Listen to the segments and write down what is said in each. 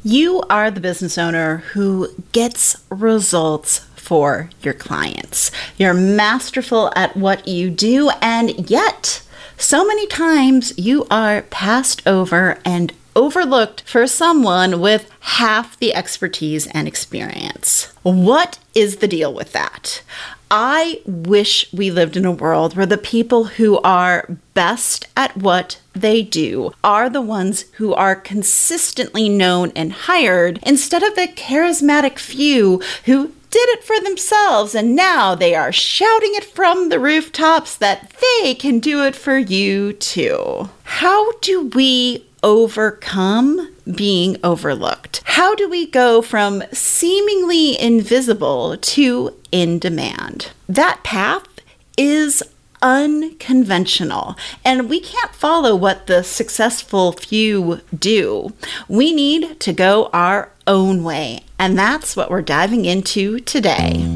You are the business owner who gets results for your clients. You're masterful at what you do, and yet so many times you are passed over and overlooked for someone with half the expertise and experience. What is the deal with that? I wish we lived in a world where the people who are best at what they do are the ones who are consistently known and hired, instead of the charismatic few who did it for themselves and now they are shouting it from the rooftops that they can do it for you too. How do we overcome being overlooked? How do we go from seemingly invisible to in demand? That path is unconventional, and we can't follow what the successful few do. We need to go our own way, and that's what we're diving into today.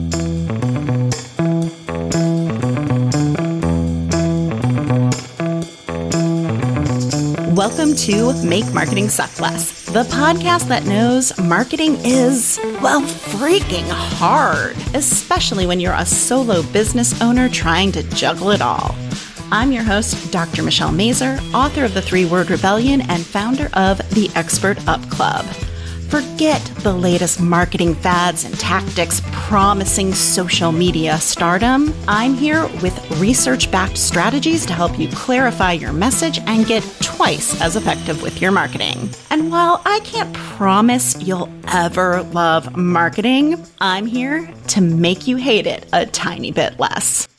Welcome to Make Marketing Suck Less, the podcast that knows marketing is, well, freaking hard, especially when you're a solo business owner trying to juggle it all. I'm your host, Dr. Michelle Mazur, author of The 3-Word Rebellion and founder of the Expert Up Club. Forget the latest marketing fads and tactics promising social media stardom. I'm here with research-backed strategies to help you clarify your message and get twice as effective with your marketing. And while I can't promise you'll ever love marketing, I'm here to make you hate it a tiny bit less.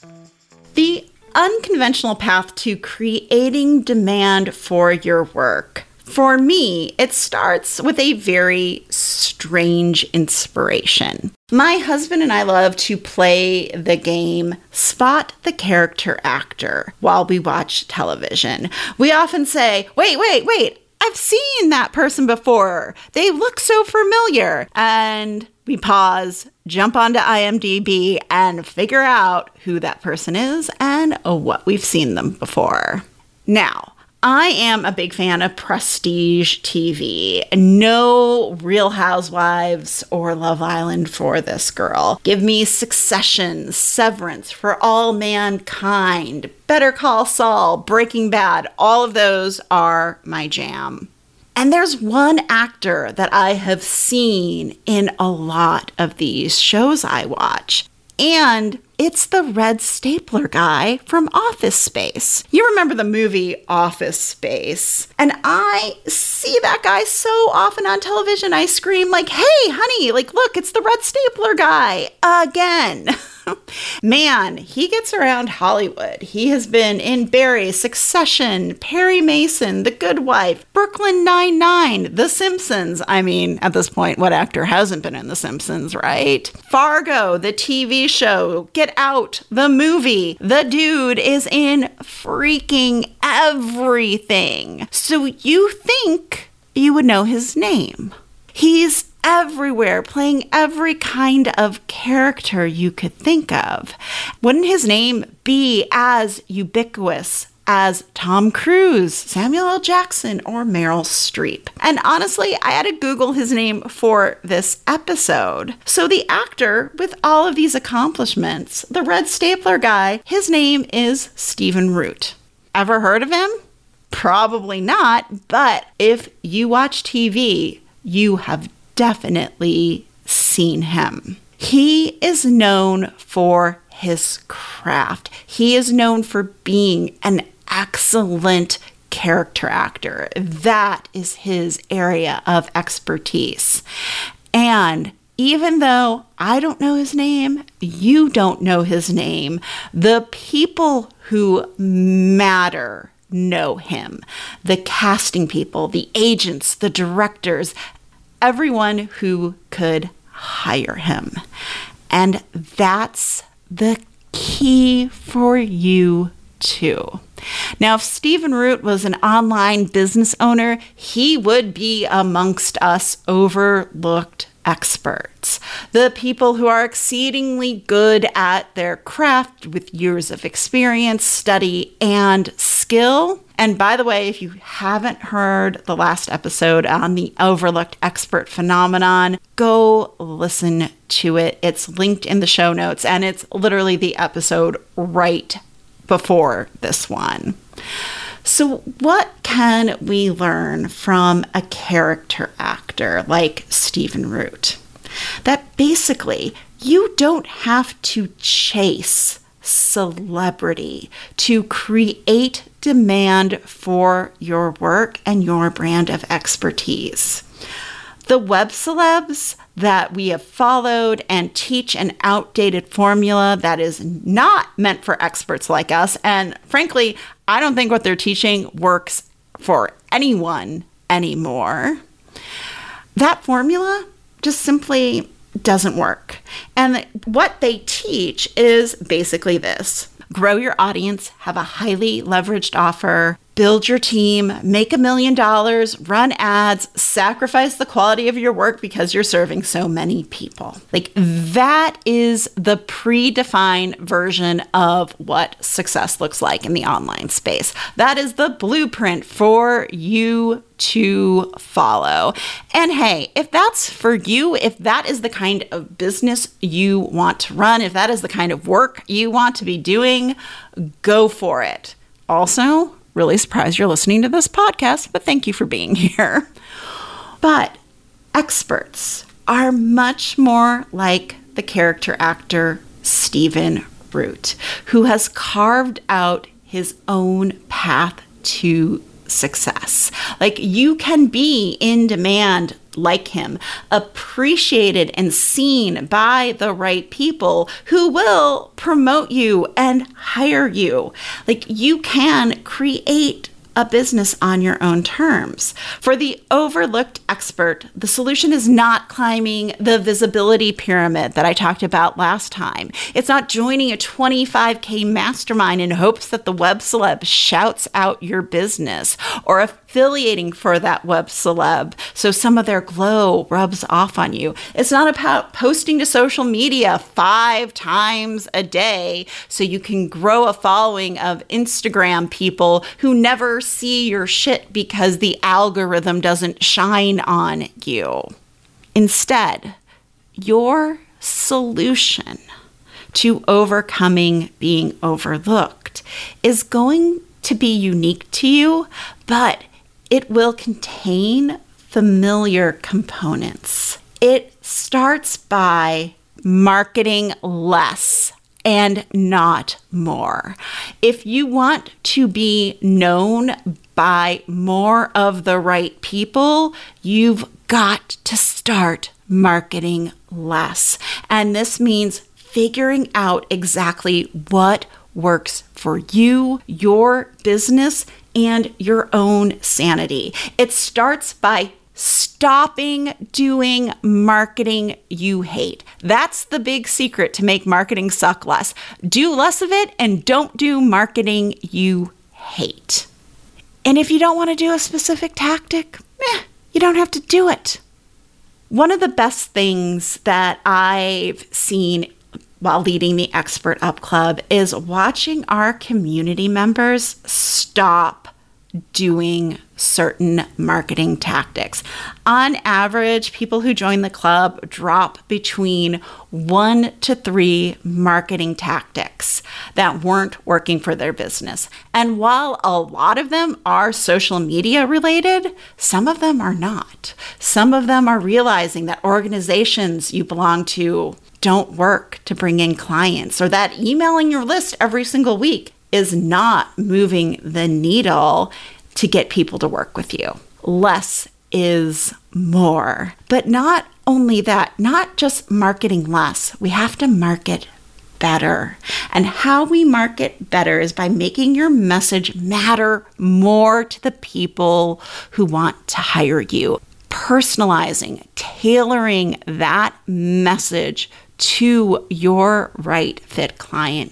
The unconventional path to creating demand for your work. For me, it starts with a very strange inspiration. My husband and I love to play the game Spot the Character Actor while we watch television. We often say, wait, I've seen that person before. They look so familiar. And we pause, jump onto IMDb, and figure out who that person is and what we've seen them before. Now, I am a big fan of prestige TV. No Real Housewives or Love Island for this girl. Give me Succession, Severance, For All Mankind, Better Call Saul, Breaking Bad. All of those are my jam. And there's one actor that I have seen in a lot of these shows I watch. And it's the red stapler guy from Office Space. You remember the movie Office Space. And I see that guy so often on television, I scream like, hey, honey, like, look, it's the red stapler guy again. Man, he gets around Hollywood. He has been in Barry, Succession, Perry Mason, The Good Wife, Brooklyn Nine-Nine, The Simpsons. I mean, at this point, what actor hasn't been in The Simpsons, right? Fargo, the TV show, Get Out, the movie. The dude is in freaking everything. So you think you would know his name. He's everywhere, playing every kind of character you could think of. Wouldn't his name be as ubiquitous as Tom Cruise, Samuel L. Jackson, or Meryl Streep? And honestly, I had to Google his name for this episode. So the actor with all of these accomplishments, the red stapler guy, his name is Stephen Root. Ever heard of him? Probably not, but if you watch TV, you have definitely seen him. He is known for his craft. He is known for being an excellent character actor. That is his area of expertise. And even though I don't know his name, you don't know his name, the people who matter know him. The casting people, the agents, the directors, everyone who could hire him. And that's the key for you too. Now, if Stephen Root was an online business owner, he would be amongst us overlooked experts, the people who are exceedingly good at their craft with years of experience, study, and skill. And by the way, if you haven't heard the last episode on the overlooked expert phenomenon, go listen to it. It's linked in the show notes, and it's literally the episode right before this one. So what can we learn from a character actor like Stephen Root? That basically you don't have to chase celebrity to create demand for your work and your brand of expertise. The web celebs that we have followed and teach an outdated formula that is not meant for experts like us. And frankly, I don't think what they're teaching works for anyone anymore. That formula just simply doesn't work. And what they teach is basically this: grow your audience, have a highly leveraged offer, build your team, make $1 million, run ads, sacrifice the quality of your work because you're serving so many people. Like, that is the predefined version of what success looks like in the online space. That is the blueprint for you to follow. And hey, if that's for you, if that is the kind of business you want to run, if that is the kind of work you want to be doing, go for it. Also, really surprised you're listening to this podcast, but thank you for being here. But experts are much more like the character actor Stephen Root, who has carved out his own path to success. Like, you can be in demand like him, appreciated and seen by the right people who will promote you and hire you. Like, you can create a business on your own terms. For the overlooked expert, the solution is not climbing the visibility pyramid that I talked about last time. It's not joining a 25K mastermind in hopes that the web celeb shouts out your business, or affiliating for that web celeb so some of their glow rubs off on you. It's not about posting to social media 5 times a day so you can grow a following of Instagram people who never see your shit because the algorithm doesn't shine on you. Instead, your solution to overcoming being overlooked is going to be unique to you, but it will contain familiar components. It starts by marketing less and not more. If you want to be known by more of the right people, you've got to start marketing less. And this means figuring out exactly what works for you, your business, and your own sanity. It starts by stopping doing marketing you hate. That's the big secret to make marketing suck less. Do less of it and don't do marketing you hate. And if you don't want to do a specific tactic, you don't have to do it. One of the best things that I've seen while leading the Expert Up Club is watching our community members stop doing certain marketing tactics. On average, people who join the club drop between 1 to 3 marketing tactics that weren't working for their business. And while a lot of them are social media related, some of them are not. Some of them are realizing that organizations you belong to don't work to bring in clients, or that emailing your list every single week is not moving the needle to get people to work with you. Less is more. But not only that, not just marketing less, we have to market better. And how we market better is by making your message matter more to the people who want to hire you. Personalizing, tailoring that message to your right fit client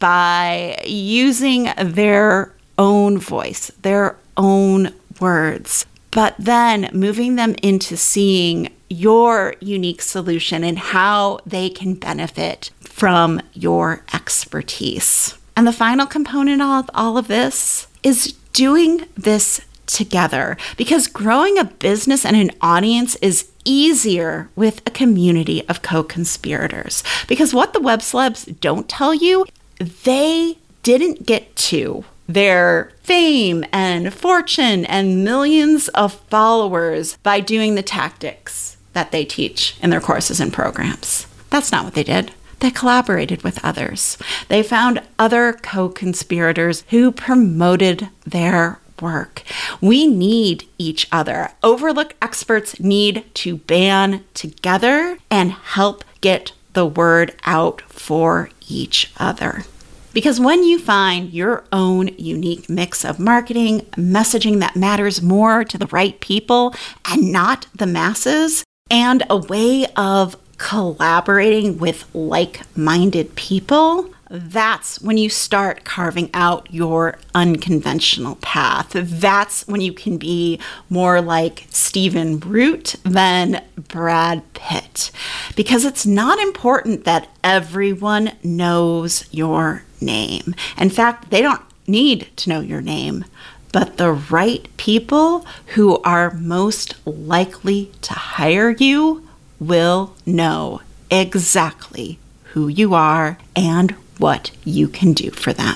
by using their own voice, their own words, but then moving them into seeing your unique solution and how they can benefit from your expertise. And the final component of all of this is doing this together, because growing a business and an audience is easier with a community of co-conspirators. Because what the web celebs don't tell you, they didn't get to their fame and fortune and millions of followers by doing the tactics that they teach in their courses and programs. That's not what they did. They collaborated with others. They found other co-conspirators who promoted their work. We need each other. Overlook experts need to band together and help get the word out for each other. Because when you find your own unique mix of marketing, messaging that matters more to the right people and not the masses, and a way of collaborating with like-minded people, that's when you start carving out your unconventional path. That's when you can be more like Stephen Root than Brad Pitt. Because it's not important that everyone knows your name. In fact, they don't need to know your name, but the right people who are most likely to hire you will know exactly who you are and what you can do for them.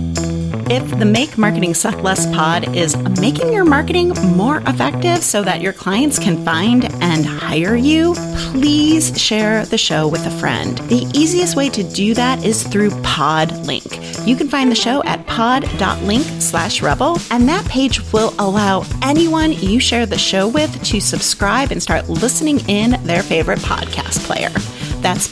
If the Make Marketing Suck Less pod is making your marketing more effective so that your clients can find and hire you, please share the show with a friend. The easiest way to do that is through PodLink. You can find the show at pod.link/rebel, and that page will allow anyone you share the show with to subscribe and start listening in their favorite podcast player. That's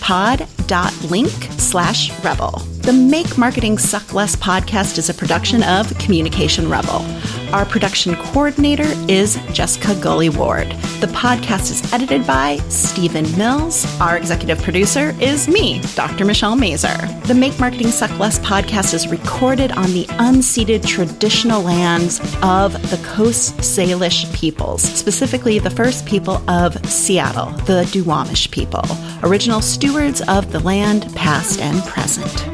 pod.link/rebel. The Make Marketing Suck Less podcast is a production of Communication Rebel. Our production coordinator is Jessica Gully Ward. The podcast is edited by Stephen Mills. Our executive producer is me, Dr. Michelle Mazur. The Make Marketing Suck Less podcast is recorded on the unceded traditional lands of the Coast Salish peoples, specifically the first people of Seattle, the Duwamish people, original stewards of the land, past and present.